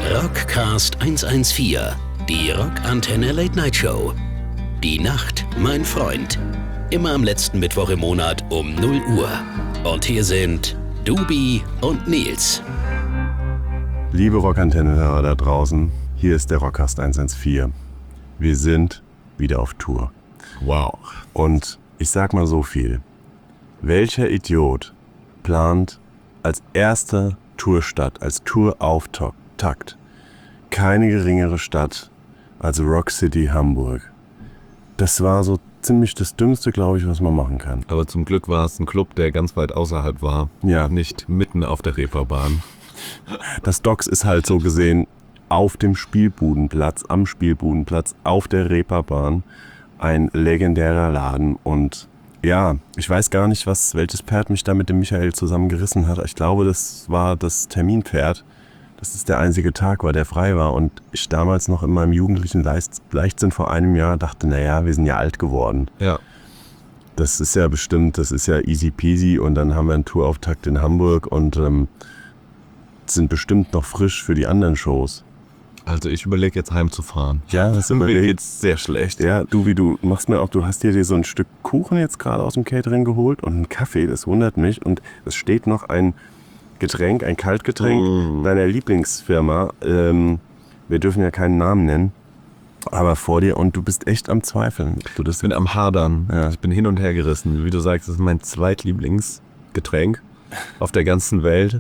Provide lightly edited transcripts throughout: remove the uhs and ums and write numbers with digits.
Rockcast 114, die Rockantenne Late Night Show. Die Nacht, mein Freund. Immer am letzten Mittwoch im Monat um 0 Uhr. Und hier sind Dubi und Nils. Liebe Rockantenne-Hörer da draußen, hier ist der Rockcast 114. Wir sind wieder auf Tour. Wow. Und ich sag mal so viel. Welcher Idiot plant als erster Tourstadt, als Tourauftakt keine geringere Stadt als Rock City Hamburg? Das war so ziemlich das Dümmste, glaube ich, was man machen kann. Aber zum Glück war es ein Club, der ganz weit außerhalb war. Ja. Nicht mitten auf der Reeperbahn. Das Docks ist halt so gesehen auf dem Spielbudenplatz, am Spielbudenplatz, auf der Reeperbahn. Ein legendärer Laden. Und ja, ich weiß gar nicht, welches Pferd mich da mit dem Michael zusammengerissen hat. Ich glaube, das war das Terminpferd. Das ist der einzige Tag war, der frei war. Und ich damals noch in meinem jugendlichen Leichtsinn vor einem Jahr dachte, naja, wir sind ja alt geworden. Ja. Das ist ja easy peasy. Und dann haben wir einen Tourauftakt in Hamburg und sind bestimmt noch frisch für die anderen Shows. Also ich überlege jetzt heimzufahren. Ja, das Mir geht's sehr schlecht. Ja, du machst mir auch, du hast dir so ein Stück Kuchen jetzt gerade aus dem Catering geholt und einen Kaffee, das wundert mich. Und es steht noch ein Getränk, ein Kaltgetränk deiner Lieblingsfirma. Wir dürfen ja keinen Namen nennen, aber vor dir und du bist echt am Zweifeln. Ich bin am Hadern. Ja. Ich bin hin und her gerissen. Wie du sagst, das ist mein zweitlieblingsgetränk auf der ganzen Welt.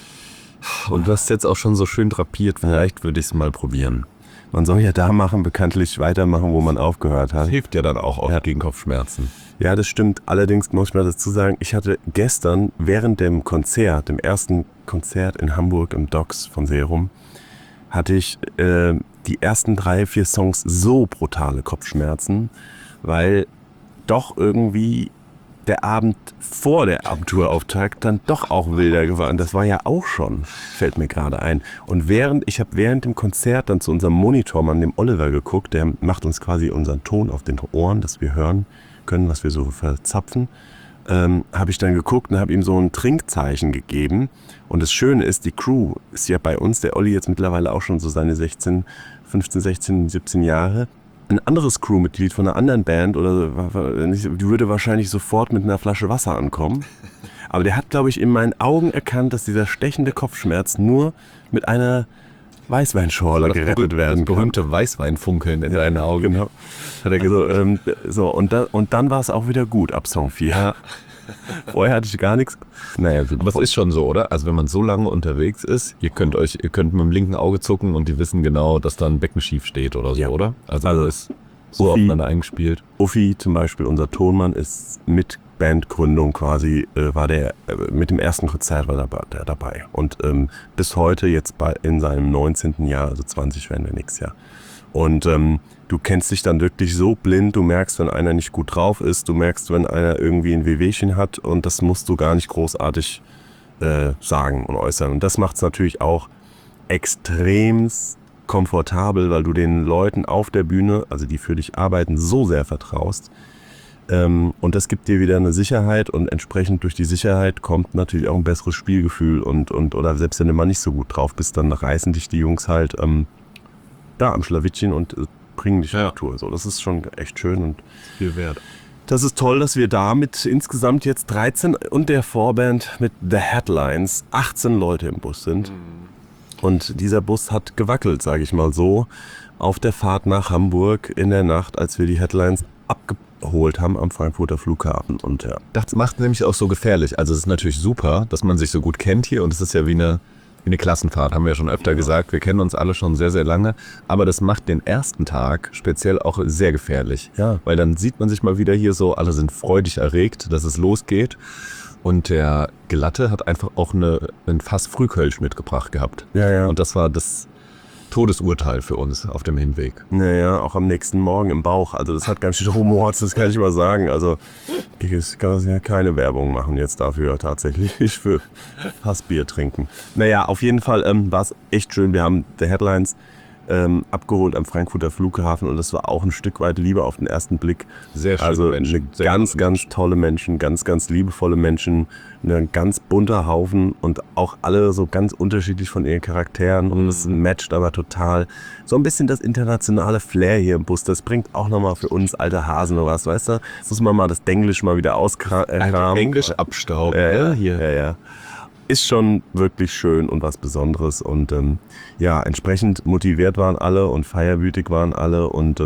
Und du hast jetzt auch schon so schön drapiert. Vielleicht würde ich es mal probieren. Man soll ja da bekanntlich weitermachen, wo man aufgehört hat. Das hilft ja dann auch gegen Kopfschmerzen. Ja, das stimmt. Allerdings muss ich mal dazu sagen, ich hatte gestern während dem ersten Konzert in Hamburg im Docks von Serum, hatte ich die ersten 3-4 Songs so brutale Kopfschmerzen, weil doch irgendwie der Abend vor der Tourauftakt dann doch auch wilder geworden. Das war ja auch schon, fällt mir gerade ein. Und ich habe während dem Konzert dann zu unserem Monitormann, dem Oliver, geguckt. Der macht uns quasi unseren Ton auf den Ohren, dass wir hören können, was wir so verzapfen. Habe ich dann geguckt und habe ihm so ein Trinkzeichen gegeben. Und das Schöne ist, die Crew ist ja bei uns, der Olli jetzt mittlerweile auch schon so seine 15, 16, 17 Jahre. Ein anderes Crewmitglied von einer anderen Band die würde wahrscheinlich sofort mit einer Flasche Wasser ankommen. Aber der hat, glaube ich, in meinen Augen erkannt, dass dieser stechende Kopfschmerz nur mit einer Weißweinschorle gerettet werden kann. Das berühmte Weißweinfunkeln in deinen Augen. Genau. Hat er gesagt. Und dann war es auch wieder gut ab Song 4. Ja. Vorher hatte ich gar nichts. Naja, aber es ist schon so, oder? Also wenn man so lange unterwegs ist, ihr könnt mit dem linken Auge zucken und die wissen genau, dass da ein Becken schief steht oder so, ja. Oder? Also ist so aufeinander eingespielt. Uffi zum Beispiel, unser Tonmann, ist mit Bandgründung quasi, war der mit dem ersten Konzert war der dabei. Und bis heute jetzt in seinem 19. Jahr, also 20 werden wir nächstes Jahr. Und du kennst dich dann wirklich so blind, du merkst, wenn einer nicht gut drauf ist, du merkst, wenn einer irgendwie ein Wehwehchen hat und das musst du gar nicht großartig sagen und äußern. Und das macht es natürlich auch extrem komfortabel, weil du den Leuten auf der Bühne, also die für dich arbeiten, so sehr vertraust. Und das gibt dir wieder eine Sicherheit und entsprechend durch die Sicherheit kommt natürlich auch ein besseres Spielgefühl oder selbst wenn du mal nicht so gut drauf bist, dann reißen dich die Jungs halt da am Schlawittchen und bringen dich auf Tour. So, das ist schon echt schön und viel wert. Das ist toll, dass wir da mit insgesamt jetzt 13 und der Vorband mit The Headlines 18 Leute im Bus sind. Und dieser Bus hat gewackelt, sage ich mal so, auf der Fahrt nach Hamburg in der Nacht, als wir die Headlines abgeholt haben am Frankfurter Flughafen. Und ja. Das macht nämlich auch so gefährlich. Also es ist natürlich super, dass man sich so gut kennt hier und es ist ja wie eine Klassenfahrt, haben wir ja schon öfter gesagt. Wir kennen uns alle schon sehr, sehr lange. Aber das macht den ersten Tag speziell auch sehr gefährlich. Ja. Weil dann sieht man sich mal wieder hier so, alle sind freudig erregt, dass es losgeht. Und der Glatte hat einfach auch ein Fass Frühkölsch mitgebracht gehabt. Ja. Und das war das Todesurteil für uns auf dem Hinweg. Naja, auch am nächsten Morgen im Bauch. Also das hat ganz schön Humor, das kann ich mal sagen. Also ich kann ja keine Werbung machen jetzt dafür tatsächlich für Fassbier trinken. Naja, auf jeden Fall war es echt schön. Wir haben The Headlines abgeholt am Frankfurter Flughafen und das war auch ein Stück weit Liebe auf den ersten Blick. Sehr schöne Also Menschen, eine ganz, ganz tolle Menschen, ganz, ganz liebevolle Menschen, ein ganz bunter Haufen und auch alle so ganz unterschiedlich von ihren Charakteren und es matcht aber total. So ein bisschen das internationale Flair hier im Bus, das bringt auch nochmal für uns alte Hasen oder was, weißt du? Das muss man mal das Denglisch mal wieder auskramen. Englisch abstauben. Ja. Ist schon wirklich schön und was Besonderes und entsprechend motiviert waren alle und feierwütig waren alle und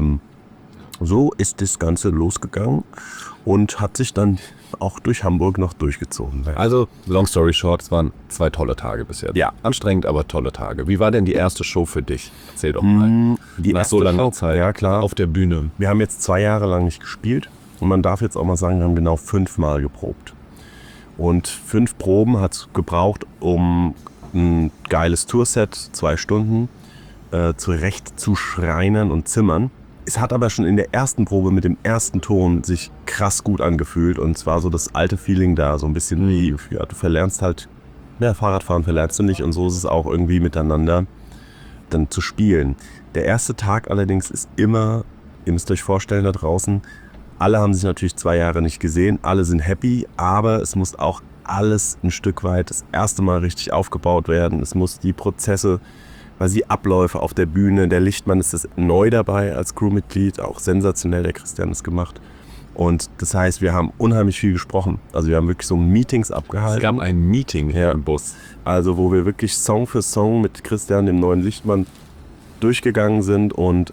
so ist das Ganze losgegangen und hat sich dann auch durch Hamburg noch durchgezogen. Also, long story short, es waren 2 tolle Tage bisher. Ja. Anstrengend, aber tolle Tage. Wie war denn die erste Show für dich? Erzähl doch mal. Die Nach so langer Zeit ja, klar. auf der Bühne. Wir haben jetzt 2 Jahre lang nicht gespielt und man darf jetzt auch mal sagen, wir haben genau 5 Mal geprobt. Und 5 Proben hat es gebraucht, um ein geiles Tourset, 2 Stunden, zurecht zu schreinern und zimmern. Es hat aber schon in der ersten Probe mit dem ersten Ton sich krass gut angefühlt und zwar so das alte Feeling da, so ein bisschen wie, ja, du verlernst halt, Fahrradfahren verlernst du nicht und so ist es auch irgendwie miteinander dann zu spielen. Der erste Tag allerdings ist immer, ihr müsst euch vorstellen da draußen, alle haben sich natürlich 2 Jahre nicht gesehen, alle sind happy, aber es muss auch alles ein Stück weit das erste Mal richtig aufgebaut werden. Es muss die Prozesse, weil die Abläufe auf der Bühne, der Lichtmann ist das neu dabei als Crewmitglied, auch sensationell, der Christian ist gemacht. Und das heißt, wir haben unheimlich viel gesprochen. Also wir haben wirklich so Meetings abgehalten. Es gab ein Meeting hier im Bus. Also wo wir wirklich Song für Song mit Christian, dem neuen Lichtmann, durchgegangen sind und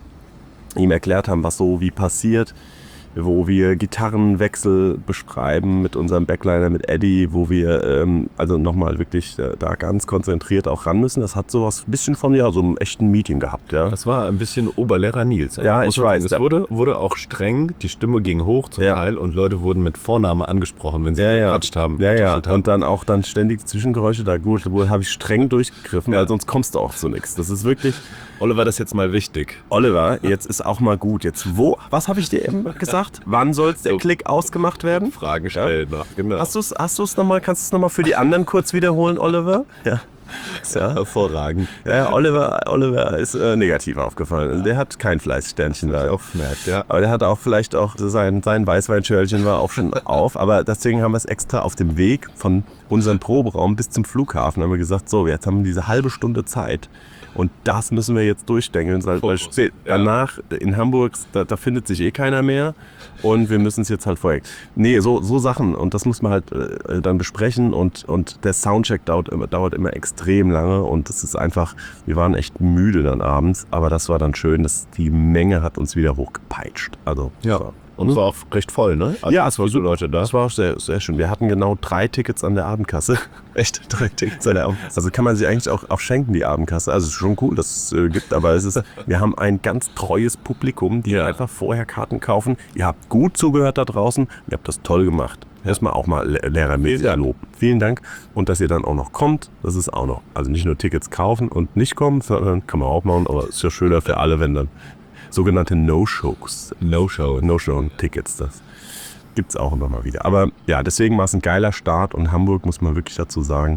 ihm erklärt haben, was so wie passiert. Wo wir Gitarrenwechsel beschreiben mit unserem Backliner, mit Eddie, wo wir also nochmal wirklich da ganz konzentriert auch ran müssen. Das hat sowas ein bisschen von so einem echten Meeting gehabt. Ja. Das war ein bisschen Oberlehrer Nils. Ja, ich weiß. Es wurde auch streng, die Stimme ging hoch zum Teil und Leute wurden mit Vorname angesprochen, wenn sie gequatscht haben. Ja. Und dann auch ständig Zwischengeräusche. Da gut, habe ich streng durchgegriffen, weil sonst kommst du auch zu nichts. Das ist wirklich... Oliver, das ist jetzt mal wichtig. Oliver, jetzt ist auch mal gut. Jetzt was habe ich dir eben gesagt? Wann soll der Klick ausgemacht werden? Fragen stellen. Ja? Genau. Hast du es nochmal? Kannst du es nochmal für die anderen kurz wiederholen, Oliver? Ja. Hervorragend. Ja, Oliver ist negativ aufgefallen. Der hat kein Fleißsternchen da. Ja. Aber der hat auch vielleicht auch sein Weißweinschörlchen war auch schon auf. Aber deswegen haben wir es extra auf dem Weg von unserem Proberaum bis zum Flughafen haben wir gesagt, so, jetzt haben wir diese halbe Stunde Zeit. Und das müssen wir jetzt durchdenken, weil danach in Hamburg, da findet sich eh keiner mehr und wir müssen es jetzt halt vorher. Nee, so Sachen und das muss man halt dann besprechen und der Soundcheck dauert immer extrem lange und das ist einfach, wir waren echt müde dann abends, aber das war dann schön, dass die Menge hat uns wieder hochgepeitscht. Also, Und es war auch recht voll, ne? Also ja, es war viele Leute da. Das war auch sehr, sehr schön. Wir hatten genau 3 Tickets an der Abendkasse. Echt? 3 Tickets an der Abendkasse. Also kann man sie eigentlich auch schenken, die Abendkasse. Also es ist schon cool, dass es gibt, aber wir haben ein ganz treues Publikum, die einfach vorher Karten kaufen. Ihr habt gut zugehört da draußen. Ihr habt das toll gemacht. Erstmal auch mal lehrermäßig loben. Vielen Dank. Und dass ihr dann auch noch kommt, das ist auch noch. Also nicht nur Tickets kaufen und nicht kommen, sondern kann man auch machen, aber es ist ja schöner für alle, wenn dann sogenannte No-Shows. No-Show-Tickets, das gibt's auch immer mal wieder. Aber ja, deswegen war es ein geiler Start und Hamburg, muss man wirklich dazu sagen,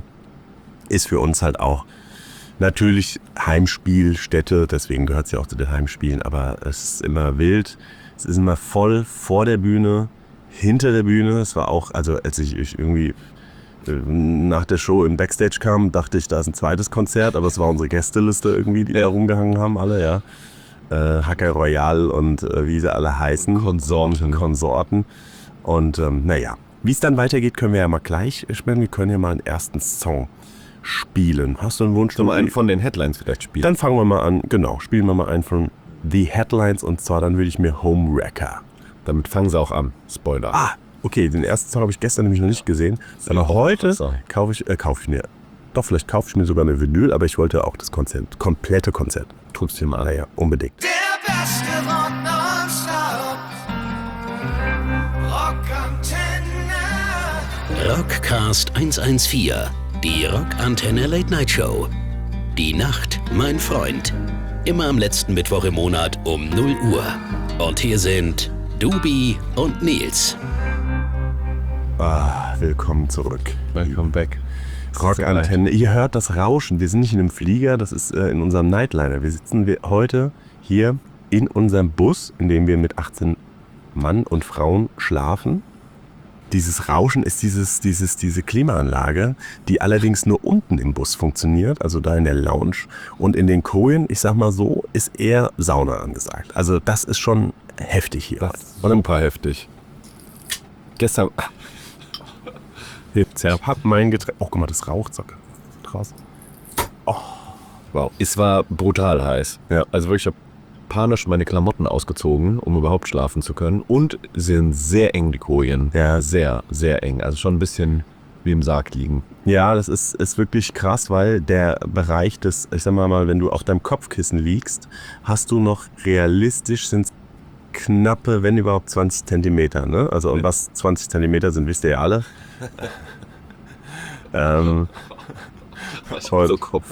ist für uns halt auch natürlich Heimspielstätte, deswegen gehört es ja auch zu den Heimspielen, aber es ist immer wild, es ist immer voll vor der Bühne, hinter der Bühne. Es war auch, also als ich irgendwie nach der Show im Backstage kam, dachte ich, da ist ein zweites Konzert, aber es war unsere Gästeliste irgendwie, die da rumgehangen haben, alle, ja. Hacker Royal und wie sie alle heißen. Konsorten. Und wie es dann weitergeht, können wir ja mal gleich spielen. Wir können ja mal einen ersten Song spielen. Hast du einen Wunsch? Sollen wir einen von den Headlines vielleicht spielen? Dann fangen wir mal an. Genau, spielen wir mal einen von The Headlines und zwar dann würde ich mir Homewrecker. Damit fangen sie auch an. Spoiler. Okay, den ersten Song habe ich gestern nämlich noch nicht gesehen. Aber heute kaufe ich mir sogar eine Vinyl, aber ich wollte auch das komplette Konzert. Guck's dir mal an. Ja, unbedingt. Der beste Rock nonstop. Rockantenne. Rockcast 114. Die Rockantenne Late Night Show. Die Nacht, mein Freund. Immer am letzten Mittwoch im Monat um 0 Uhr. Und hier sind Dubi und Nils. Willkommen zurück. Welcome back. Rockantenne. Ihr hört das Rauschen. Wir sind nicht in einem Flieger, das ist in unserem Nightliner. Wir sitzen heute hier in unserem Bus, in dem wir mit 18 Mann und Frauen schlafen. Dieses Rauschen ist diese Klimaanlage, die allerdings nur unten im Bus funktioniert, also da in der Lounge. Und in den Kojen, ich sag mal so, ist eher Sauna angesagt. Also das ist schon heftig hier. Super heftig. Gestern... Ich hab mein Getränk... Oh, guck mal, das raucht sogar draußen. Wow. Es war brutal heiß. Ja. Also wirklich, ich habe panisch meine Klamotten ausgezogen, um überhaupt schlafen zu können. Und sind sehr eng, die Kojen. Ja. Sehr, sehr eng. Also schon ein bisschen wie im Sarg liegen. Ja, das ist wirklich krass, weil der Bereich des, ich sag mal, wenn du auf deinem Kopfkissen liegst, hast du noch realistisch, sind knappe, wenn überhaupt 20 Zentimeter. Ne? Also und was 20 Zentimeter sind, wisst ihr ja alle. So Kopf.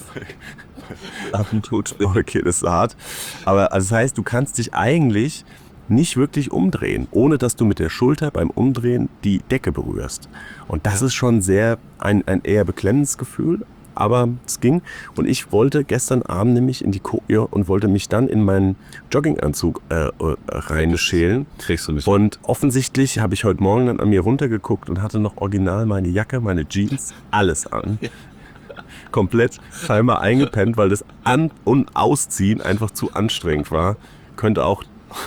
Okay, das ist hart. Aber also das heißt, du kannst dich eigentlich nicht wirklich umdrehen, ohne dass du mit der Schulter beim Umdrehen die Decke berührst. Und das ist schon sehr ein eher beklemmendes Gefühl, aber es ging. Und ich wollte gestern Abend nämlich in die Koje und wollte mich dann in meinen Jogginganzug reinschälen. Kriegst du nicht. Und offensichtlich habe ich heute Morgen dann an mir runtergeguckt und hatte noch original meine Jacke, meine Jeans, alles an. Komplett scheinbar eingepennt, weil das An- und Ausziehen einfach zu anstrengend war. Könnte auch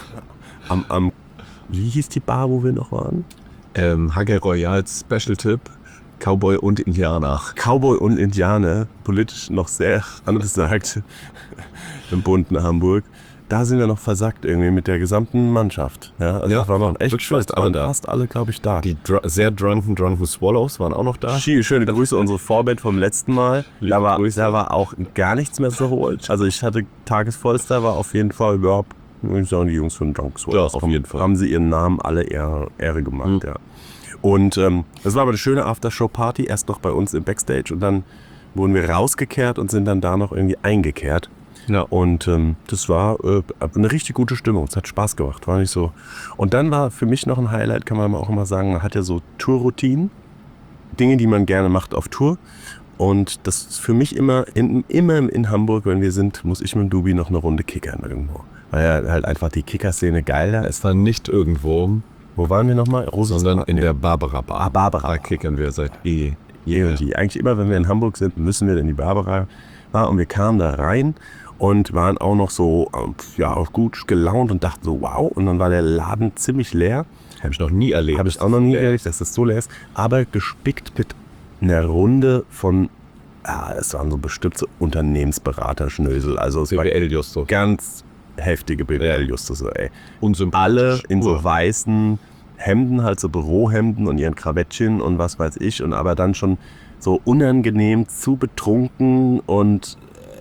am wie hieß die Bar, wo wir noch waren? Hagel Royals Special Tipp, Cowboy und Indianer. Cowboy und Indianer, politisch noch sehr angesagt im bunten Hamburg. Da sind wir noch versackt irgendwie mit der gesamten Mannschaft. Ja, also das war noch echt schön. Fast alle, glaube ich, da. Die sehr drunken Swallows waren auch noch da. Schöne Grüße, unsere Vorband vom letzten Mal. Da war auch gar nichts mehr zu holen. Also ich hatte Tagesvollster, war auf jeden Fall überhaupt, würde ich sagen, die Jungs von Drunk Swallows. Ja, auf jeden Fall. Haben sie ihren Namen alle Ehre gemacht, ja. Und das war aber eine schöne Aftershow-Party, erst noch bei uns im Backstage und dann wurden wir rausgekehrt und sind dann da noch irgendwie eingekehrt. Ja. Und das war eine richtig gute Stimmung. Es hat Spaß gemacht, war nicht so. Und dann war für mich noch ein Highlight, kann man auch immer sagen, man hat ja so Tourroutinen, Dinge, die man gerne macht auf Tour. Und das ist für mich immer in Hamburg, wenn wir sind, muss ich mit dem Dubi noch eine Runde kickern irgendwo. Weil ja halt einfach die Kicker-Szene geil da ist. Es war nicht irgendwo, Wo waren wir nochmal? sondern in der Barbara Bar. Barbara. Da kickern wir seit Die. Eigentlich immer, wenn wir in Hamburg sind, müssen wir in die Barbara Bar. Und wir kamen da rein und waren auch noch so gut gelaunt und dachten so, wow. Und dann war der Laden ziemlich leer. Habe ich noch nie erlebt. Habe ich auch noch nie erlebt, dass das so leer ist. Aber gespickt mit einer Runde von, es waren so bestimmt so Unternehmensberater-Schnösel. Also es war BWL-Justo. ganz heftige BWL-Justus, ey. Unsympathisch. Alle in so weißen Hemden, halt so Bürohemden und ihren Krawattchen und was weiß ich. Und aber dann schon so unangenehm zu betrunken und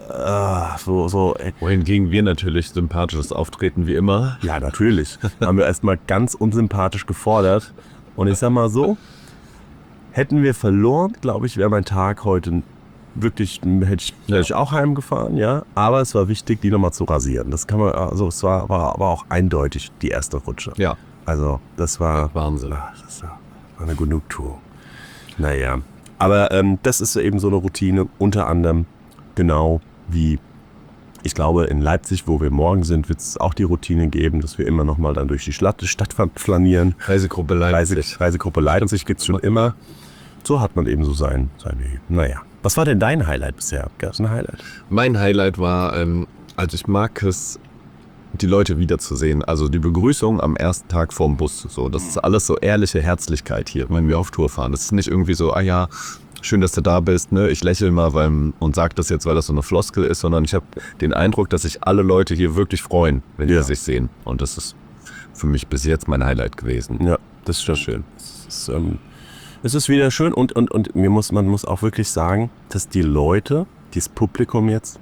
Wohingegen wir natürlich sympathisches Auftreten wie immer. Ja, natürlich. Haben wir erstmal ganz unsympathisch gefordert. Und ich sag mal so, hätten wir verloren, glaube ich, wäre mein Tag heute wirklich, hätte ich auch heimgefahren, ja. Aber es war wichtig, die nochmal zu rasieren. Das kann man, also es war aber auch eindeutig die erste Rutsche. Ja. Also das war Wahnsinn. Das war eine Genugtuung. Naja, aber das ist eben so eine Routine, unter anderem genau wie, ich glaube, in Leipzig, wo wir morgen sind, wird es auch die Routine geben, dass wir immer noch mal dann durch die Stadt flanieren. Reisegruppe Leipzig. Reisegruppe Leipzig gibt es schon immer. So hat man eben so sein Weg. Naja. Was war denn dein Highlight bisher? Gab es ein Highlight? Mein Highlight war, also ich mag es, die Leute wiederzusehen. Also die Begrüßung am ersten Tag vorm Bus. So, das ist alles so ehrliche Herzlichkeit hier, wenn wir auf Tour fahren. Das ist nicht irgendwie so, schön, dass du da bist, ne? Ich lächle mal und sag das jetzt, weil das so eine Floskel ist, sondern ich habe den Eindruck, dass sich alle Leute hier wirklich freuen, wenn sie sich sehen. Und das ist für mich bis jetzt mein Highlight gewesen. Ja, das ist schon schön. Es ist wieder schön und man muss auch wirklich sagen, dass die Leute, dieses Publikum jetzt,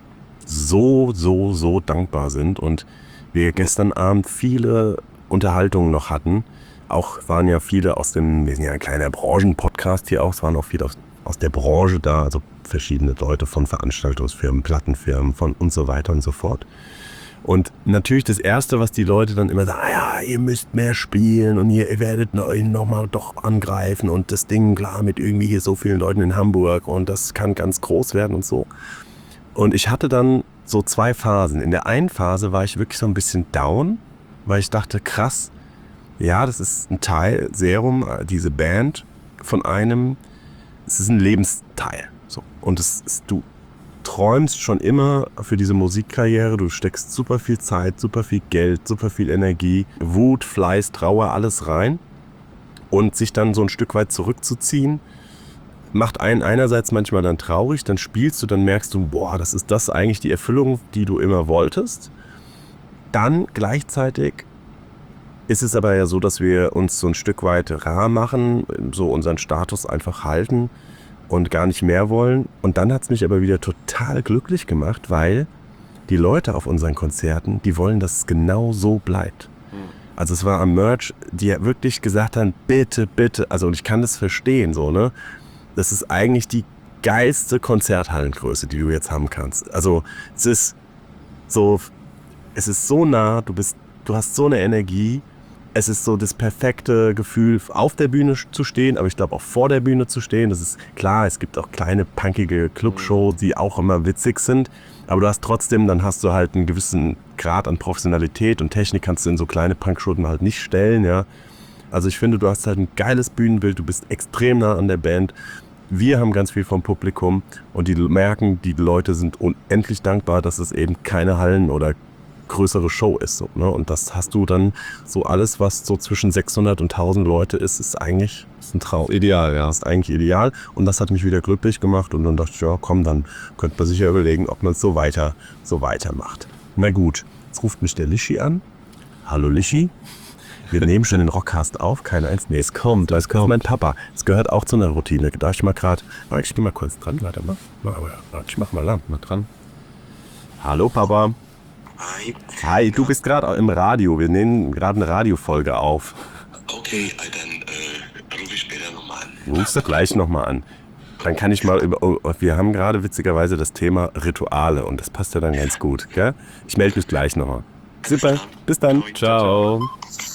so dankbar sind und wir gestern Abend viele Unterhaltungen noch hatten. Auch waren ja viele wir sind ja ein kleiner Branchen-Podcast hier auch, es waren auch viele aus der Branche da, also verschiedene Leute von Veranstaltungsfirmen, Plattenfirmen von und so weiter und so fort. Und natürlich das Erste, was die Leute dann immer sagen, ja, ihr müsst mehr spielen und ihr werdet euch nochmal doch angreifen und das Ding, klar, mit irgendwie hier so vielen Leuten in Hamburg und das kann ganz groß werden und so. Und ich hatte dann so 2 Phasen. In der einen Phase war ich wirklich so ein bisschen down, weil ich dachte, krass, ja, das ist ein Teil, Serum, diese Band von einem, es ist ein Lebensteil. So. Und du träumst schon immer für diese Musikkarriere, du steckst super viel Zeit, super viel Geld, super viel Energie, Wut, Fleiß, Trauer, alles rein. Und sich dann so ein Stück weit zurückzuziehen, macht einen einerseits manchmal dann traurig, dann spielst du, dann merkst du, boah, das ist das eigentlich die Erfüllung, die du immer wolltest. Dann gleichzeitig ist es aber ja so, dass wir uns so ein Stück weit rar machen, so unseren Status einfach halten und gar nicht mehr wollen. Und dann hat es mich aber wieder total glücklich gemacht, weil die Leute auf unseren Konzerten, die wollen, dass es genau so bleibt. Also es war am Merch, die wirklich gesagt haben, bitte, bitte, also und ich kann das verstehen, so, ne? Das ist eigentlich die geilste Konzerthallengröße, die du jetzt haben kannst. Also es ist so nah, du hast so eine Energie. Es ist so das perfekte Gefühl, auf der Bühne zu stehen, aber ich glaube auch vor der Bühne zu stehen. Das ist klar, es gibt auch kleine, punkige Clubshows, die auch immer witzig sind. Aber du hast trotzdem, dann hast du halt einen gewissen Grad an Professionalität und Technik kannst du in so kleine Punkshows halt nicht stellen, ja. Also ich finde, du hast halt ein geiles Bühnenbild, du bist extrem nah an der Band. Wir haben ganz viel vom Publikum und die merken, die Leute sind unendlich dankbar, dass es eben keine Hallen oder größere Show ist. So, ne? Und das hast du dann so alles, was so zwischen 600 und 1000 Leute ist eigentlich ein Traum. Ideal, ja. Das ist eigentlich ideal und das hat mich wieder glücklich gemacht und dann dachte ich, ja komm, dann könnte man sich ja überlegen, ob man es so weitermacht. Na gut, jetzt ruft mich der Lischi an. Hallo Lischi. Wir nehmen schon den Rockcast auf, keiner eins. Nee, es kommt. Das ist mein Papa. Es gehört auch zu einer Routine. Darf ich mal gerade, ich bin mal kurz dran, warte mal. Ich mach mal dran. Hallo Papa. Hi, du bist gerade im Radio. Wir nehmen gerade eine Radiofolge auf. Okay, dann rufe ich später nochmal an. Rufst du gleich nochmal an. Dann kann ich mal wir haben gerade witzigerweise das Thema Rituale und das passt ja dann ganz gut, gell? Ich melde mich gleich nochmal. Super, bis dann. Ciao.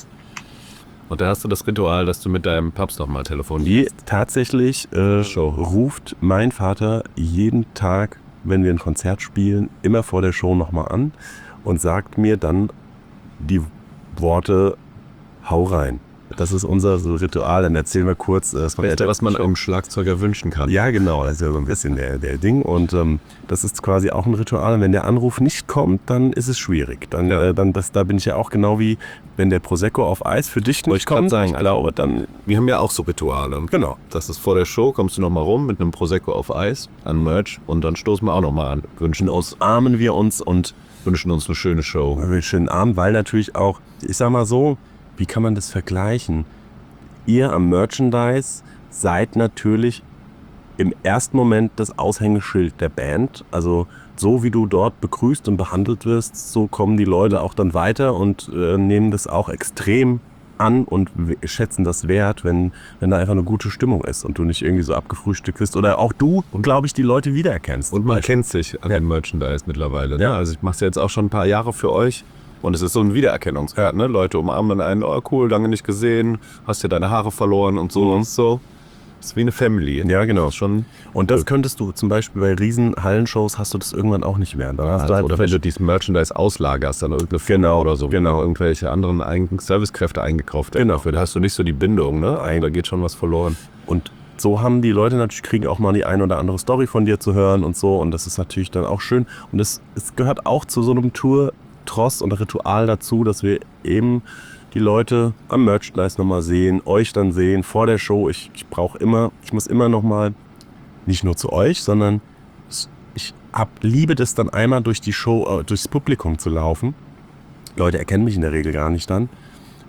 Und da hast du das Ritual, dass du mit deinem Papst nochmal telefonierst. Tatsächlich ruft mein Vater jeden Tag, wenn wir ein Konzert spielen, immer vor der Show nochmal an und sagt mir dann die Worte, hau rein. Das ist unser Ritual. Dann erzählen wir kurz, was man einem Schlagzeuger wünschen kann. Ja, genau. Das ist ja so ein bisschen der Ding. Und das ist quasi auch ein Ritual. Wenn der Anruf nicht kommt, dann ist es schwierig. Da bin ich ja auch genau wie, wenn der Prosecco auf Eis für dich nicht kommt. Ich glaube, dann. Wir haben ja auch so Rituale. Genau. Das ist vor der Show, kommst du nochmal rum mit einem Prosecco auf Eis an Merch und dann stoßen wir auch nochmal an. Umarmen wir uns und wünschen uns eine schöne Show. Einen schönen Abend, weil natürlich auch, ich sag mal so, wie kann man das vergleichen? Ihr am Merchandise seid natürlich im ersten Moment das Aushängeschild der Band. Also so wie du dort begrüßt und behandelt wirst, so kommen die Leute auch dann weiter und nehmen das auch extrem an und schätzen das wert, wenn da einfach eine gute Stimmung ist und du nicht irgendwie so abgefrühstückt bist oder auch du, glaube ich, die Leute wiedererkennst. Und man kennt sich an dem Merchandise mittlerweile. Ne? Ja. Also ich mache es ja jetzt auch schon ein paar Jahre für euch. Und es ist so ein Wiedererkennungswert, ne? Leute umarmen dann einen, oh cool, lange nicht gesehen, hast ja deine Haare verloren und so und so. Das ist wie eine Family. Ja, genau. Das ist schon und das könntest du zum Beispiel bei riesen Hallenshows hast du das irgendwann auch nicht mehr. Dann hast du halt oder wenn du dieses Merchandise auslagerst, dann irgendeine Firma oder so. Genau. Irgendwelche anderen Servicekräfte eingekauft. Genau. Dafür da hast du nicht so die Bindung, ne? Da geht schon was verloren. Und so haben die Leute natürlich, kriegen auch mal die ein oder andere Story von dir zu hören und so. Und das ist natürlich dann auch schön. Und es gehört auch zu so einem Tour-Tross und Ritual dazu, dass wir eben die Leute am Merchandise nochmal sehen, euch dann sehen, vor der Show. Ich muss immer nochmal, nicht nur zu euch, sondern ich liebe das dann einmal durch die Show, durchs Publikum zu laufen. Leute erkennen mich in der Regel gar nicht dann.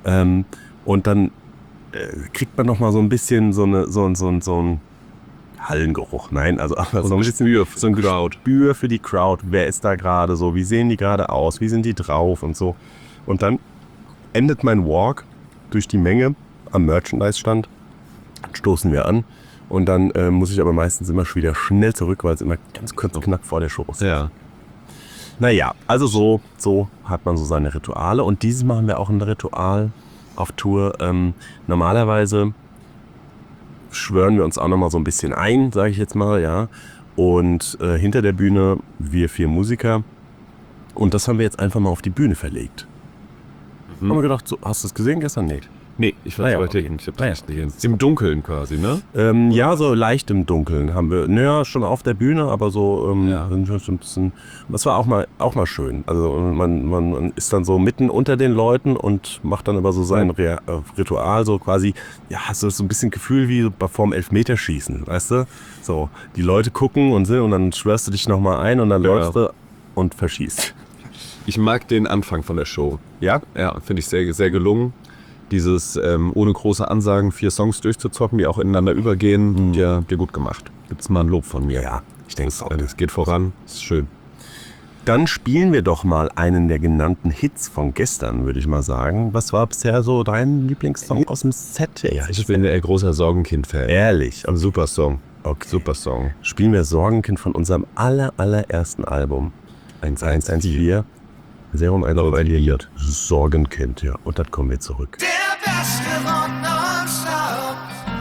Und dann kriegt man nochmal so ein bisschen so ein Hallengeruch. Nein, also so ein bisschen so ein Gespür für die Crowd. Wer ist da gerade so? Wie sehen die gerade aus? Wie sind die drauf und so? Und dann endet mein Walk durch die Menge am Merchandise-Stand. Dann stoßen wir an und dann muss ich aber meistens immer wieder schnell zurück, weil es immer ganz kurz und knapp vor der Show ist. Ja. Naja, also so hat man so seine Rituale. Und dieses Mal haben wir auch ein Ritual auf Tour. Normalerweise schwören wir uns auch nochmal so ein bisschen ein, sage ich jetzt mal, ja. Und hinter der Bühne wir 4 Musiker. Und das haben wir jetzt einfach mal auf die Bühne verlegt. Haben wir gedacht, so, hast du es gesehen gestern? Nee. Nee, ich weiß heute hin. Ich hab's nicht gesehen. Im Dunkeln quasi, ne? Ja, so leicht im Dunkeln haben wir. Naja, schon auf der Bühne, aber so sind wir schon ein bisschen. Das war auch mal schön. Also man ist dann so mitten unter den Leuten und macht dann aber so sein Ritual, so quasi, ja, hast du so ein bisschen Gefühl wie vorm Elfmeterschießen, weißt du? So, die Leute gucken und dann schwörst du dich nochmal ein und dann läufst du und verschießt. Ich mag den Anfang von der Show. Ja? Ja, finde ich sehr, sehr gelungen. Dieses ohne große Ansagen 4 Songs durchzuzocken, die auch ineinander übergehen, dir gut gemacht. Gibt's mal ein Lob von mir. Ja, ich denke auch. Es geht voran, ist schön. Dann spielen wir doch mal einen der genannten Hits von gestern, würde ich mal sagen. Was war bisher so dein Lieblingssong aus dem Set? Ja, Ich bin ein großer Sorgenkind-Fan. Ehrlich. Ein super Song. Okay. Super Song. Spielen wir Sorgenkind von unserem allerersten Album. 114. Serum 114. Sorgenkind, ja. Und dann kommen wir zurück. Der beste Rock nonstop.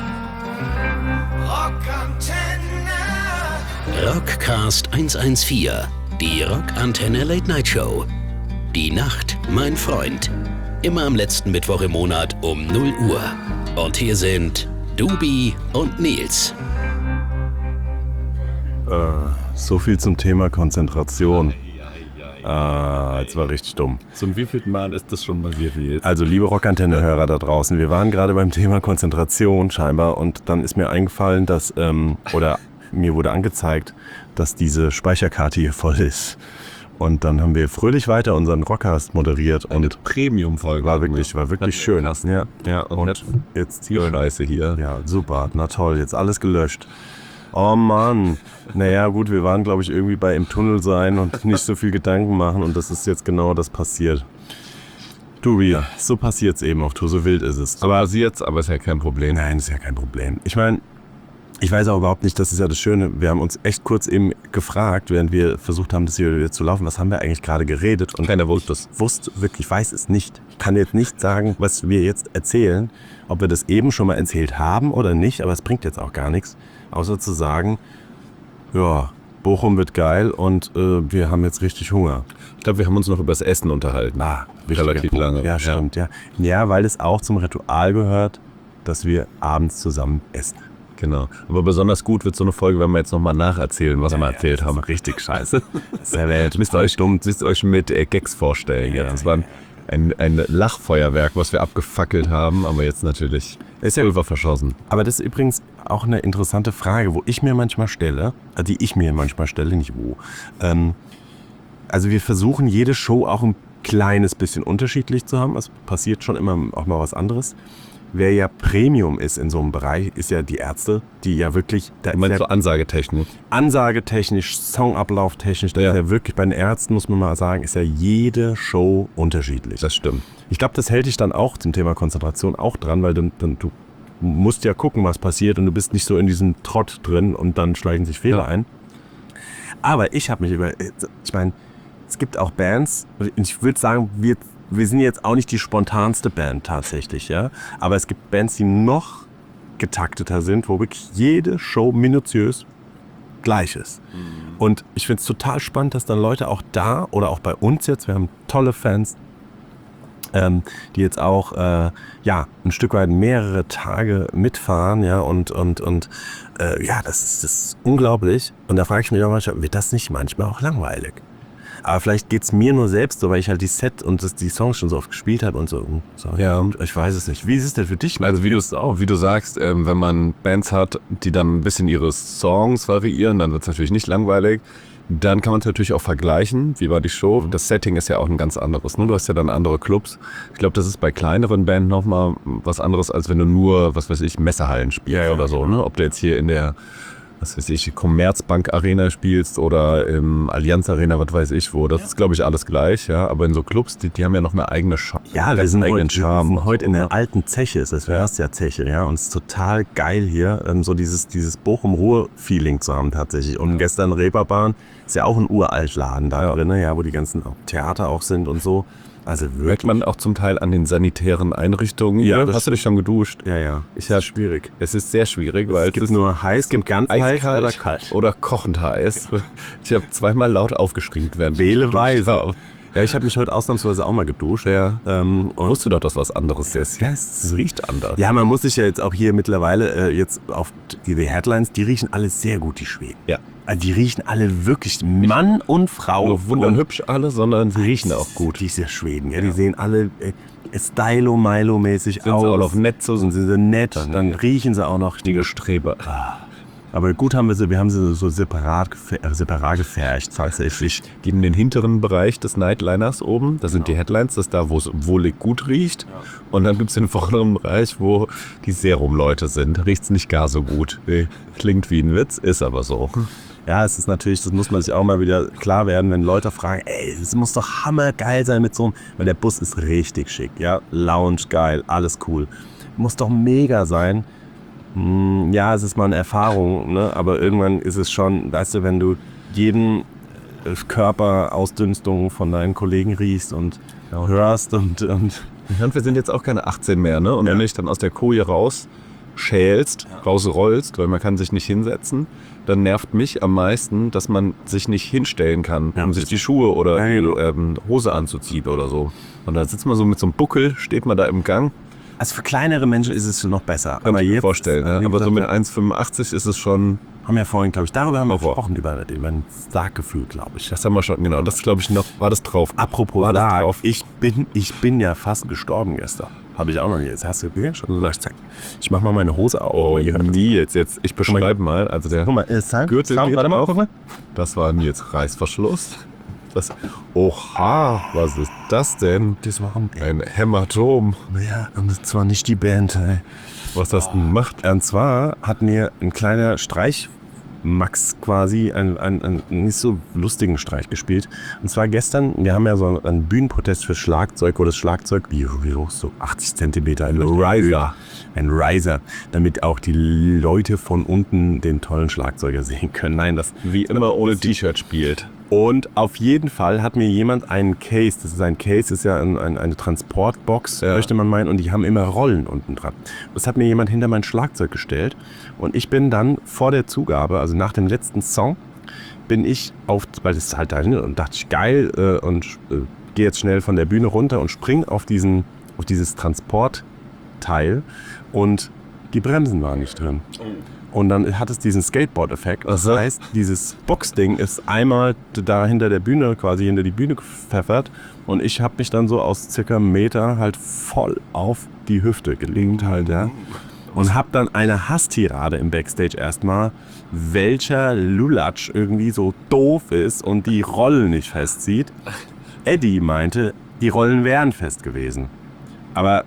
Rockantenne. Rockcast 114, die Rockantenne Late Night Show. Die Nacht, mein Freund. Immer am letzten Mittwoch im Monat um 0 Uhr. Und hier sind Dubi und Nils. So viel zum Thema Konzentration. Jetzt war richtig dumm. Zum wievielten Mal ist das schon passiert jetzt? Also liebe Rockantenne-Hörer da draußen, wir waren gerade beim Thema Konzentration scheinbar und dann ist mir eingefallen, dass, oder mir wurde angezeigt, dass diese Speicherkarte hier voll ist. Und dann haben wir fröhlich weiter unseren Rockcast moderiert und Premium-Folge. war wirklich schön. Ja, Und jetzt die Scheiße hier. Ja, super, na toll, jetzt alles gelöscht. Oh Mann, naja gut, wir waren glaube ich irgendwie bei im Tunnel sein und nicht so viel Gedanken machen und das ist jetzt genau das passiert. Du, so passiert's eben auf Tour, so wild ist es. Aber ist ja kein Problem. Nein, ist ja kein Problem. Ich meine, ich weiß auch überhaupt nicht, das ist ja das Schöne, wir haben uns echt kurz eben gefragt, während wir versucht haben, das hier wieder zu laufen, was haben wir eigentlich gerade geredet? Und keiner wusste es. Ich weiß es nicht. Ich kann jetzt nicht sagen, was wir jetzt erzählen, ob wir das eben schon mal erzählt haben oder nicht, aber es bringt jetzt auch gar nichts, außer zu sagen, ja, Bochum wird geil und wir haben jetzt richtig Hunger. Ich glaube, wir haben uns noch über das Essen unterhalten. Relativ lange. Ja, stimmt, ja. Ja, weil es auch zum Ritual gehört, dass wir abends zusammen essen. Genau. Aber besonders gut wird so eine Folge, wenn wir jetzt nochmal nacherzählen, was wir mal erzählt haben. Richtig scheiße. Müsst ihr euch mit Gags vorstellen. Ja. Das war ein Lachfeuerwerk, was wir abgefackelt haben, aber jetzt natürlich Pulver verschossen. Aber das ist übrigens auch eine interessante Frage, die ich mir manchmal stelle, nicht wo. Also wir versuchen jede Show auch ein kleines bisschen unterschiedlich zu haben. Es passiert schon immer auch mal was anderes. Wer ja Premium ist in so einem Bereich, ist ja die Ärzte, die ja wirklich... Du meinst so Ansagetechnisch? Ansagetechnisch, Songablauf-technisch, das ist ja wirklich, bei den Ärzten muss man mal sagen, ist ja jede Show unterschiedlich. Das stimmt. Ich glaube, das hält dich dann auch zum Thema Konzentration auch dran, weil du musst ja gucken, was passiert und du bist nicht so in diesem Trott drin und dann schleichen sich Fehler ein. Aber ich meine, es gibt auch Bands, ich würde sagen, wir sind jetzt auch nicht die spontanste Band tatsächlich, ja. Aber es gibt Bands, die noch getakteter sind, wo wirklich jede Show minutiös gleich ist. Und ich finde es total spannend, dass dann Leute auch da oder auch bei uns jetzt, wir haben tolle Fans, die jetzt auch ein Stück weit mehrere Tage mitfahren, ja, und das ist unglaublich. Und da frage ich mich auch manchmal, wird das nicht manchmal auch langweilig? Aber vielleicht geht es mir nur selbst so, weil ich halt die Set und die Songs schon so oft gespielt habe und so. Ja. Ich weiß es nicht. Wie ist es denn für dich? Also wie du sagst, wenn man Bands hat, die dann ein bisschen ihre Songs variieren, dann wird es natürlich nicht langweilig. Dann kann man es natürlich auch vergleichen. Wie war die Show? Das Setting ist ja auch ein ganz anderes. Ne? Du hast ja dann andere Clubs. Ich glaube, das ist bei kleineren Bands nochmal was anderes, als wenn du nur, was weiß ich, Messehallen spielst oder so. Ne? Ob du jetzt hier in der was weiß ich, Commerzbank Arena spielst oder im Allianz Arena, was weiß ich wo. Das ist, glaube ich, alles gleich, ja. Aber in so Clubs, die haben ja noch eine eigene Charme. Ja, wir sind eigenen Charme. heute in der alten Zeche, ist das Zeche, ja. Und es ist total geil hier, so dieses Bochum-Ruhr-Feeling zu haben tatsächlich. Und gestern Reeperbahn ist ja auch ein Uraltladen da drin, ja, wo die ganzen Theater auch sind und so. Also Merkt wirklich. man auch zum Teil an den sanitären Einrichtungen. Ja, Hast du dich schon geduscht? Ja. Ich hab, schwierig. Es ist sehr schwierig, weil Es gibt nur heiß, gibt ganz heiß eiskalt oder kalt. oder kochend heiß. Ich habe zweimal laut aufgeschrien während Wähleweise. Ja, ich habe mich heute ausnahmsweise auch mal geduscht. Ja. Und Wusstest du doch, dass was anderes ist? ja, Es riecht anders. ja, man muss sich ja jetzt auch hier mittlerweile jetzt auf die Headlines, die riechen alle sehr gut, die Schweden. Ja. Also die riechen alle wirklich, Mann und Frau. Nur wunderhübsch alle, sondern sie riechen auch gut. Diese Schweden, ja, die sehen alle Stylo-Milo-mäßig Sind aus. sie auch noch nett so? Sind sie nett, dann riechen sie auch noch. Richtige Streber. Aber gut wir haben sie so separat gefärcht, tatsächlich. Die in den hinteren Bereich des Nightliners oben, da sind die Headlines, das ist da, wo es wohlig gut riecht. Und dann gibt es den vorderen Bereich, wo die Serum-Leute sind. Riecht es nicht gar so gut. Nee. Klingt wie ein Witz, ist aber so. Ja, es ist natürlich, das muss man sich auch mal wieder klar werden, wenn Leute fragen, ey, es muss doch hammergeil sein mit so einem, weil der Bus ist richtig schick, ja, Lounge geil, alles cool. Muss doch mega sein. Ja, es ist mal eine Erfahrung, ne? Aber irgendwann ist es schon, weißt du, wenn du jeden Körperausdünstung von deinen Kollegen riechst und hörst und Und wir sind jetzt auch keine 18 mehr, ne? Und wenn du dich dann aus der Koje rausrollst, weil man kann sich nicht hinsetzen, dann nervt mich am meisten, dass man sich nicht hinstellen kann, um sich die Schuhe oder Hose anzuziehen oder so. Und dann sitzt man so mit so einem Buckel, steht man da im Gang. also für kleinere Menschen ist es noch besser. Kann Aber ich mir jetzt, vorstellen. Ne? wie Aber so mit gesagt, 1,85 ist es schon, haben wir vorhin, glaube ich, darüber haben wir Horror. gesprochen, über ein Sarggefühl, glaube ich. das haben wir schon, genau, das glaube ich noch, war das drauf. Apropos War das Sarg, drauf? ich bin ja fast gestorben gestern. Habe ich auch noch nicht. Jetzt hast du gesehen, schon gesagt, zack. Ich mach mal meine Hose auf. Oh, Nils, jetzt, ich beschreibe mal, also der Guck mal, Gürtel Sound, geht warte mal, auf. guck mal. Das war Nils Reißverschluss. Das, oha, was ist das denn? Das war Ein Hämatom. ja, und zwar nicht die Band, ey. Was hast du denn gemacht? Und zwar hat mir ein kleiner Max quasi einen nicht so lustigen Streich gespielt. Und zwar gestern, wir haben ja so einen Bühnenprotest für Schlagzeug, wo das Schlagzeug, wie hoch, so 80 Zentimeter, ein Riser. Ein Riser, damit auch die Leute von unten den tollen Schlagzeuger sehen können. Nein, das Wie immer ohne T-Shirt spielt. Und auf jeden Fall hat mir jemand einen Case, das ist ein Case, ist ja eine Transportbox, möchte man meinen, und die haben immer Rollen unten dran. Das hat mir jemand hinter mein Schlagzeug gestellt und ich bin dann vor der Zugabe, also nach dem letzten Song, bin ich weil das ist halt da hin und dachte ich, geil, und gehe jetzt schnell von der Bühne runter und spring auf dieses Transportteil und die Bremsen waren nicht drin. Und dann hat es diesen Skateboard-Effekt. Das Aha. heißt, dieses Boxding ist einmal da hinter der Bühne, quasi hinter die Bühne gepfeffert. Und ich habe mich dann so aus circa einem Meter halt voll auf die Hüfte gelegt halt, ja. Und habe dann eine Hasstirade im Backstage erstmal, welcher Lulatsch irgendwie so doof ist und die Rollen nicht festzieht. Eddie meinte, die Rollen wären fest gewesen. Aber,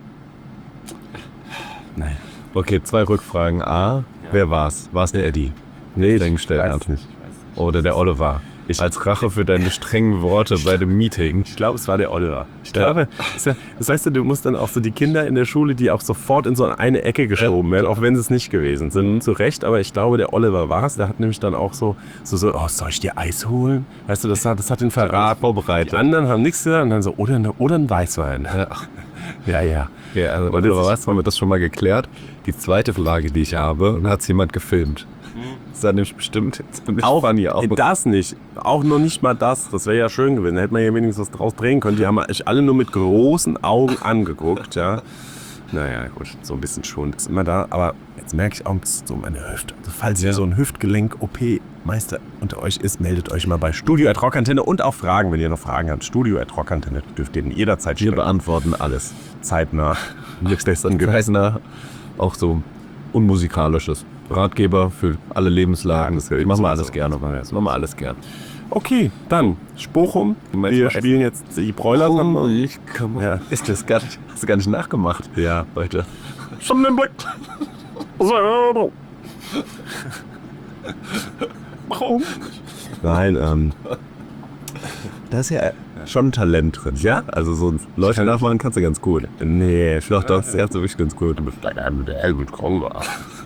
nein. Okay, 2 Rückfragen. A, wer war's? War's der Eddie? Nee, der gestellt weiß hat? nicht. Oder der Oliver? Als Rache für deine strengen Worte bei dem Meeting. Ich glaube, es war der Oliver. Ich glaube, das heißt, du musst dann auch so die Kinder in der Schule, die auch sofort in so eine Ecke geschoben werden, auch wenn sie es nicht gewesen sind. Zu Recht, aber ich glaube, der Oliver war es. Der hat nämlich dann auch so, oh, soll ich dir Eis holen? Weißt du, das hat den verraten. Vorbereitet. Die anderen haben nichts gesagt und dann so, oder ein Weißwein. Ja. Ja, also, Oliver, was, haben wir das schon mal geklärt? Die zweite Frage, die ich habe, und hat es jemand gefilmt. Das ist dann nämlich bestimmt Auch funny auch. das nicht. Auch noch nicht mal das. Das wäre ja schön gewesen. Da hätte man ja wenigstens was draus drehen können. Die haben euch alle nur mit großen Augen angeguckt. Ja. Naja, gut, so ein bisschen schon ist immer da. Aber jetzt merke ich auch so meine Hüfte. Also falls ihr so ein Hüftgelenk-OP-Meister unter euch ist, meldet euch mal bei Studio@Rockantenne und auch Fragen, wenn ihr noch Fragen habt. Studio@Rockantenne dürft ihr jederzeit Wir stellen. beantworten alles. Zeitnah. Jetzt dann Geisner, auch so unmusikalisches. Ratgeber für alle Lebenslagen. Das machen wir alles gerne. Das machen wir alles gerne. Okay, dann Bochum. Wir spielen jetzt die Broiler. Ja. Ist das gar nicht, hast du gar nicht nachgemacht? Ja. Heute. Warum? Nein, Da ist ja schon ein Talent drin. Ja? Also so Leute nachmachen kannst du ganz gut. nee, Doch, das ist wirklich ganz gut. Du bist der Helmut Kronger.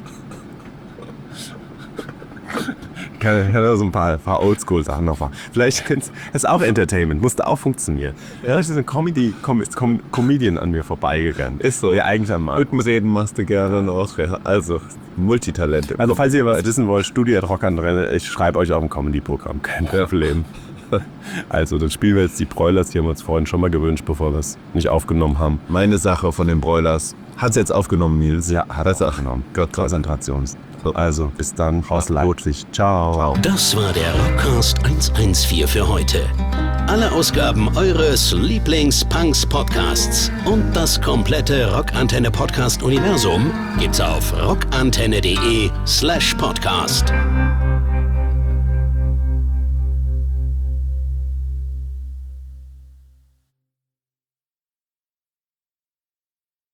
Ich kann da so ein paar Oldschool-Sachen noch machen. Vielleicht ist auch Entertainment, musste auch funktionieren. Ja, ist ein Comedian an mir vorbeigegangen. Ist so. Ja, eigentlich am Markt. Rhythmusreden machst du gerne noch. Also, Multitalent. Also, falls ihr was wissen wollt, studiert Rockantenne, ich schreibe euch auf ein Comedy-Programm, kein Problem. Also, dann spielen wir jetzt die Broilers, die haben wir uns vorhin schon mal gewünscht, bevor wir es nicht aufgenommen haben. Meine Sache von den Broilers. Hat's jetzt aufgenommen, Nils? Ja, hat es aufgenommen. Konzentration. Also, bis dann. Aus Leipzig. Ciao. Das war der Rockcast 114 für heute. Alle Ausgaben eures Lieblings-Punks-Podcasts und das komplette Rockantenne-Podcast-Universum gibt's auf rockantenne.de/podcast.